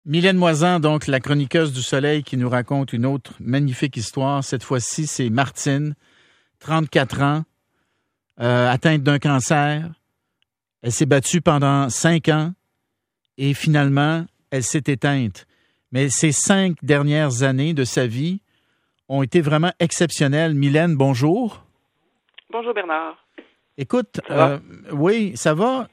Mylène Moisan, donc la chroniqueuse du Soleil, qui nous raconte une autre magnifique histoire. Cette fois-ci, c'est Martine, 34 ans, atteinte d'un cancer. Elle s'est battue pendant 5 ans et finalement, elle s'est éteinte. Mais ces 5 dernières années de sa vie ont été vraiment exceptionnelles. Mylène, bonjour. Bonjour Bernard. Écoute, oui, ça va.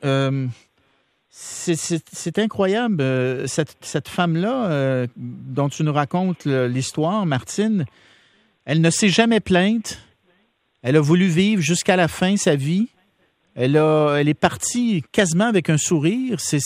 C'est incroyable, cette femme-là dont tu nous racontes l'histoire, Martine, elle ne s'est jamais plainte. Elle a voulu vivre jusqu'à la fin sa vie. Elle est partie quasiment avec un sourire. C'est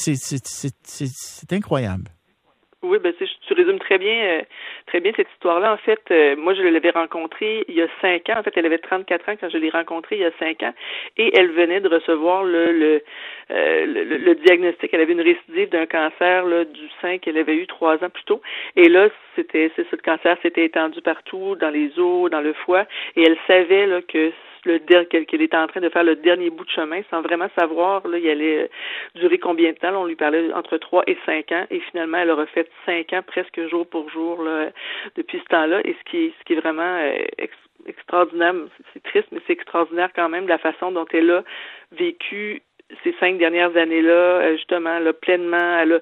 incroyable. Oui, tu résumes très bien cette histoire-là. En fait, moi, je l'avais rencontrée il y a 5 ans. En fait, elle avait 34 ans quand je l'ai rencontrée il y a 5 ans. Et elle venait de recevoir le diagnostic. Elle avait une récidive d'un cancer du sein qu'elle avait eu 3 ans plus tôt. Et là, le cancer s'était étendu partout, dans les os, dans le foie. Et elle savait que qu'elle était en train de faire le dernier bout de chemin sans vraiment savoir il allait durer combien de temps. Là, on lui parlait entre 3 et 5 ans et finalement elle aura fait 5 ans presque jour pour jour depuis ce temps-là. Et ce qui est vraiment extraordinaire, c'est triste mais c'est extraordinaire quand même la façon dont elle a vécu ces 5 dernières années-là, justement, là, pleinement, elle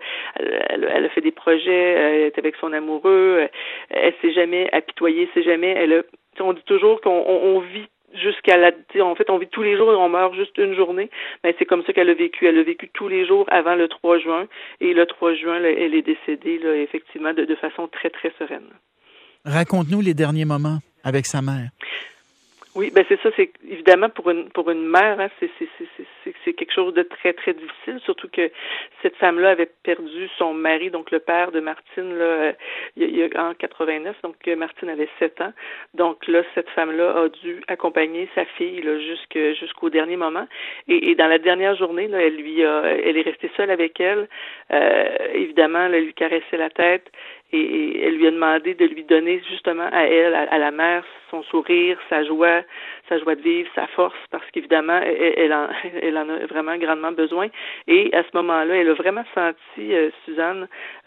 a fait des projets, elle est avec son amoureux, elle s'est jamais apitoyée, on dit toujours qu'on vit en fait, on vit tous les jours et on meurt juste une journée. Mais c'est comme ça qu'elle a vécu. Elle a vécu tous les jours avant le 3 juin. Et le 3 juin, elle est décédée, effectivement, de façon très, très sereine. Raconte-nous les derniers moments avec sa mère. Oui, c'est ça. C'est évidemment pour une mère, hein, c'est quelque chose de très très difficile. Surtout que cette femme-là avait perdu son mari, donc le père de Martine, il y a en 89. Donc Martine avait 7 ans. Donc là, cette femme-là a dû accompagner sa fille jusqu'au dernier moment. Et dans la dernière journée, là, elle est restée seule avec elle. Évidemment, elle lui caressait la tête. Et elle lui a demandé de lui donner justement à elle, à la mère, son sourire, sa joie de vivre, sa force, parce qu'évidemment, elle en a vraiment grandement besoin. Et à ce moment-là, elle a vraiment senti, Suzanne,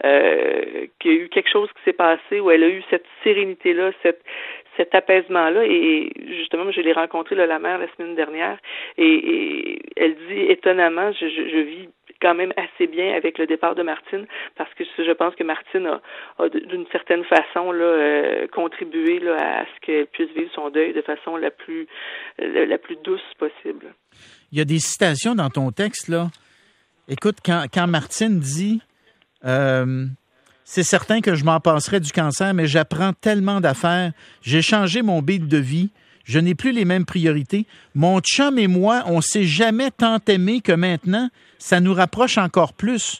qu'il y a eu quelque chose qui s'est passé, où elle a eu cette sérénité-là, cet apaisement-là. Et justement, je l'ai rencontrée, la mère, la semaine dernière, et elle dit, étonnamment, je vis quand même assez bien avec le départ de Martine, parce que je pense que Martine a d'une certaine façon contribué à ce qu'elle puisse vivre son deuil de façon la plus douce possible. Il y a des citations dans ton texte, là. Écoute, quand Martine dit c'est certain que je m'en passerai du cancer, mais j'apprends tellement d'affaires. J'ai changé mon beat de vie. Je n'ai plus les mêmes priorités. Mon chum et moi, on s'est jamais tant aimé que maintenant. Ça nous rapproche encore plus.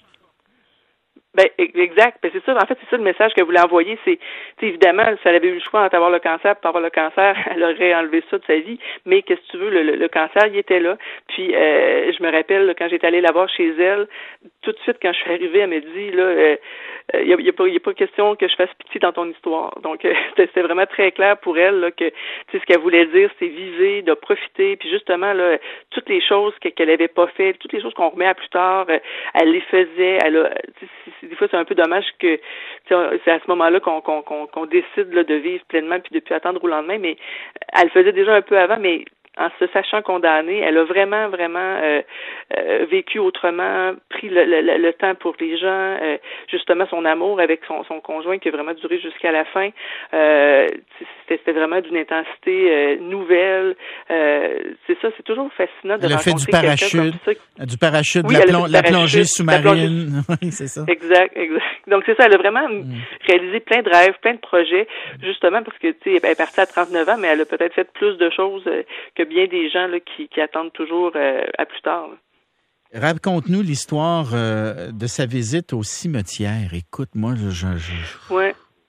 Exact. C'est ça. En fait, c'est ça le message qu'elle voulait envoyer. C'est évidemment, si elle avait eu le choix entre avoir le cancer et pas avoir le cancer, elle aurait enlevé ça de sa vie. Mais qu'est-ce que tu veux, le cancer, il était là. Puis je me rappelle quand j'étais allée la voir chez elle, tout de suite quand je suis arrivée, elle me dit il y a pas question que je fasse pitié dans ton histoire. Donc c'était vraiment très clair pour elle que ce qu'elle voulait dire, c'est viser, de profiter, puis justement toutes les choses qu'elle avait pas fait, toutes les choses qu'on remet à plus tard, elle les faisait. Des fois, c'est un peu dommage que c'est à ce moment-là qu'on décide de vivre pleinement puis de plus attendre au lendemain, mais elle le faisait déjà un peu avant, mais en se sachant condamnée, elle a vraiment, vraiment vécu autrement, pris le temps pour les gens, justement son amour avec son conjoint qui a vraiment duré jusqu'à la fin. C'était vraiment d'une intensité nouvelle. C'est ça, c'est toujours fascinant de rencontrer quelqu'un comme ça. Du parachute, oui, la plongée sous-marine. Oui, c'est ça. Exact. Donc c'est ça, elle a vraiment réalisé plein de rêves, plein de projets, justement parce que elle est partie à 39 ans, mais elle a peut-être fait plus de choses que bien des gens qui attendent toujours à plus tard. Raconte-nous l'histoire de sa visite au cimetière. Écoute, moi, Ouais. C'est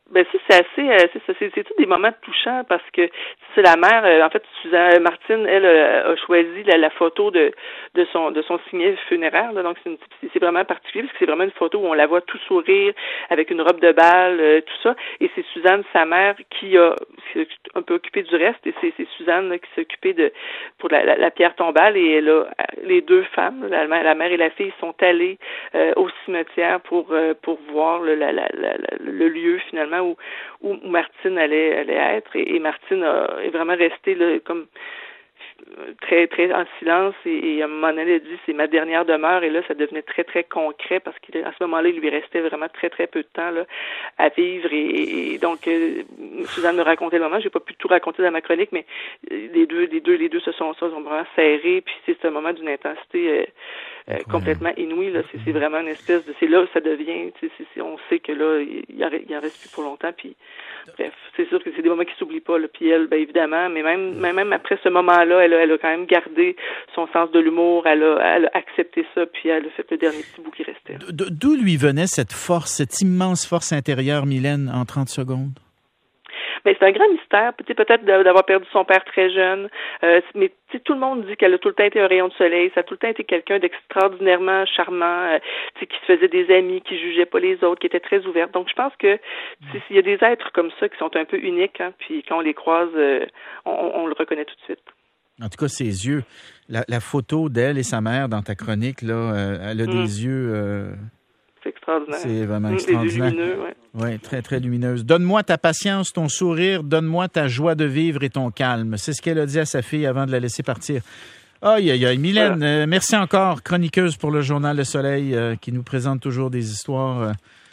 c'est assez, c'est tous des moments touchants parce que c'est la mère, en fait, Suzanne Martine, elle a choisi la photo de son signet funéraire, là, donc c'est vraiment particulier parce que c'est vraiment une photo où on la voit tout sourire avec une robe de bal, tout ça, et c'est Suzanne, sa mère, qui s'est un peu occupée du reste, et c'est Suzanne là, qui s'est occupée pour la pierre tombale, et elle a les deux femmes, la mère et la fille, sont allées au cimetière pour voir le lieu finalement où Martine allait être, et Martine est vraiment restée là, comme très très en silence, et à un moment donné elle a dit c'est ma dernière demeure, et là ça devenait très très concret parce qu'à ce moment-là il lui restait vraiment très très peu de temps là à vivre, et donc Suzanne me racontait le moment, j'ai pas pu tout raconter dans ma chronique, mais les deux se sont vraiment serrés, puis c'est un moment d'une intensité complètement inouïe là, c'est vraiment une espèce de, c'est là où ça devient, on sait que là il en reste plus pour longtemps, puis bref, c'est sûr que c'est des moments qui s'oublient pas là, puis elle, évidemment, mais même après ce moment-là, elle a quand même gardé son sens de l'humour, elle a accepté ça, puis elle a fait le dernier petit bout qui restait. D'où lui venait cette force, cette immense force intérieure, Mylène, en 30 secondes? Mais c'est un grand mystère, peut-être d'avoir perdu son père très jeune, mais tout le monde dit qu'elle a tout le temps été un rayon de soleil, ça a tout le temps été quelqu'un d'extraordinairement charmant, qui se faisait des amis, qui jugeait pas les autres, qui était très ouverte. Donc je pense que s'il y a des êtres comme ça qui sont un peu uniques, hein, puis quand on les croise, on le reconnaît tout de suite. En tout cas, ses yeux, la photo d'elle et sa mère dans ta chronique, là, elle a des yeux... C'est extraordinaire. C'est vraiment extraordinaire. Des yeux lumineux, oui, très, très lumineuse. Donne-moi ta patience, ton sourire, donne-moi ta joie de vivre et ton calme. C'est ce qu'elle a dit à sa fille avant de la laisser partir. Aïe, aïe, aïe. Mylène, voilà. Merci encore, chroniqueuse pour le Journal Le Soleil, qui nous présente toujours des histoires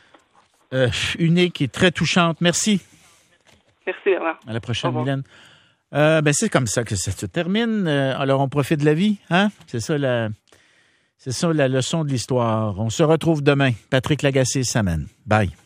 uniques et très touchantes. Merci. Merci, Bernard. À la prochaine, Mylène. C'est comme ça que ça se termine. Alors, on profite de la vie, hein? C'est ça la leçon de l'histoire. On se retrouve demain. Patrick Lagacé s'amène. Bye.